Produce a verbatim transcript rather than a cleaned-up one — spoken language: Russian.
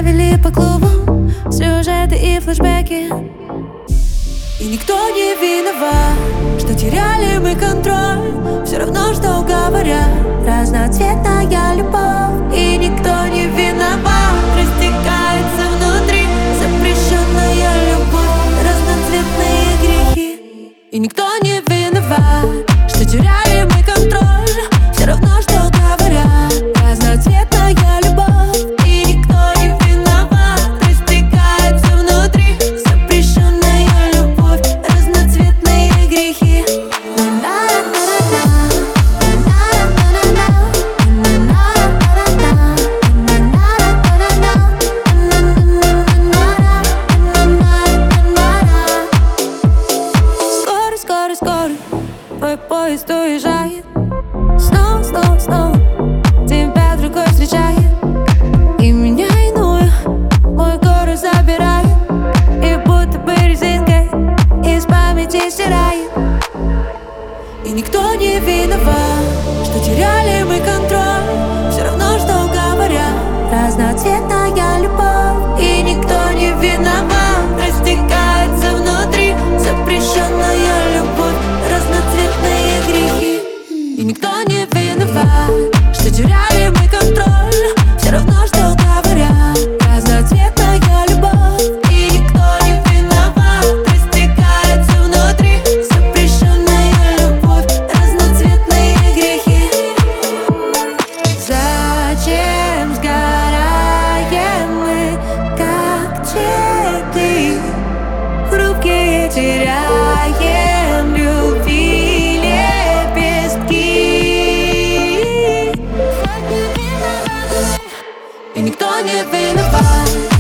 вели по клубам сюжеты и флешбеки, и никто не виноват, что теряли мы контроль. Все равно, что говорят, разноцветная любовь. И никто не виноват, растекается внутри запрещенная любовь, разноцветные грехи. И никто не виноват, что теряли мы контроль. Все равно, что говорят, разноцветная любовь. И никто не виноват, растекается внутри запрещенная любовь, разноцветные грехи. Скоро, скоро, скоро твой поезд уезжает. Снова, снова, снова тебя другой встречает. И меня иную мой город забирает, и будто бы резинкой из памяти стирает. И никто не виноват, что теряли мы контроль. Все равно, что говорят, разноцветная любовь. И никто не виноват, растекается внутри запрещенная любовь, разноцветные грехи. И никто не виноват, что теряли мы контроль. Все равно, что говорят, разноцветная любовь. И никто не виноват, растекается внутри запрещенная любовь, разноцветные грехи. Зачем сгораем мы, как цветы, хрупкие, теряем любви лепестки. И никто не виноват.